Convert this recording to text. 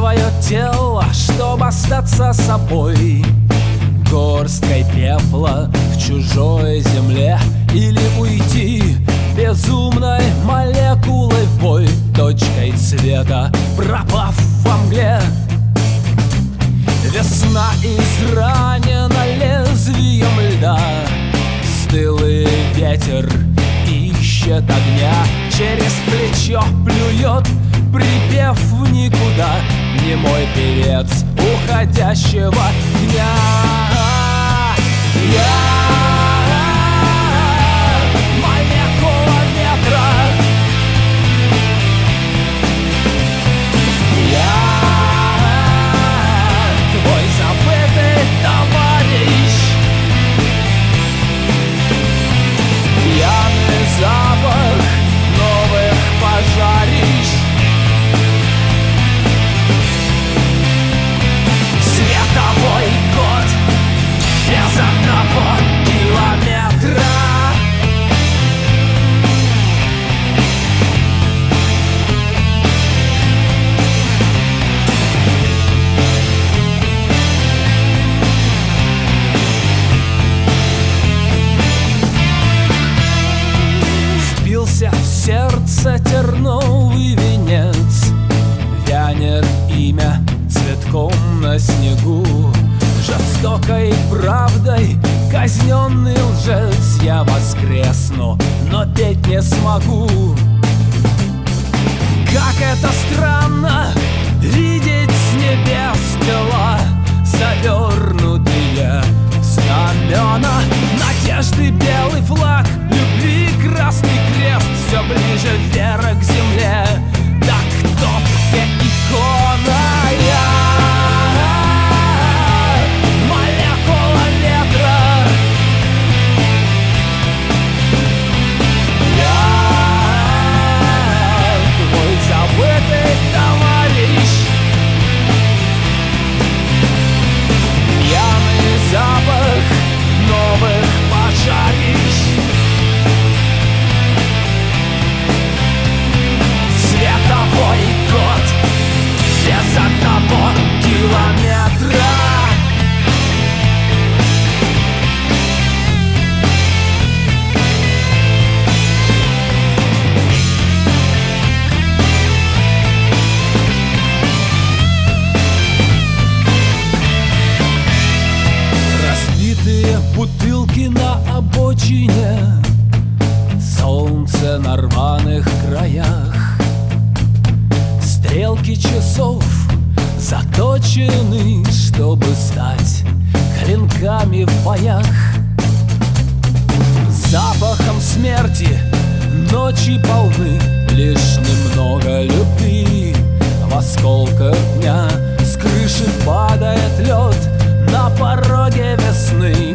свое тело, чтобы остаться собой, горсткой пепла в чужой земле, или уйти безумной молекулой в бой, точкой цвета пропав во мгле. Весна изранена лезвием льда, стылый ветер ищет огня, через плечо плюет припев в никуда, немой певец уходящего дня. Я молекула ветра, я твой забытый товарищ, пьяный запах новых пожарищ. Световой год без одного километра. Впился в сердце терновый венец, вянет имя цветком на снегу. Жестокой правдой казненный лжец, я воскресну, но петь не смогу. Как это странно видеть с небес тела, завернутые в знамена надежды, белый флаг любви, красный крест, все ближе вверх к земле. Так топкая икона, я молекула ветра, я твой забытый товарищ, пьяный запах новых пожарищ. Световой год без одного километра. Разбитые бутылки на обочине, солнце на рваных краях, стрелки часов заточены, чтобы стать клинками в боях. Запахом смерти ночи полны, лишь немного любви. В осколках дня с крыши падает лед, на пороге весны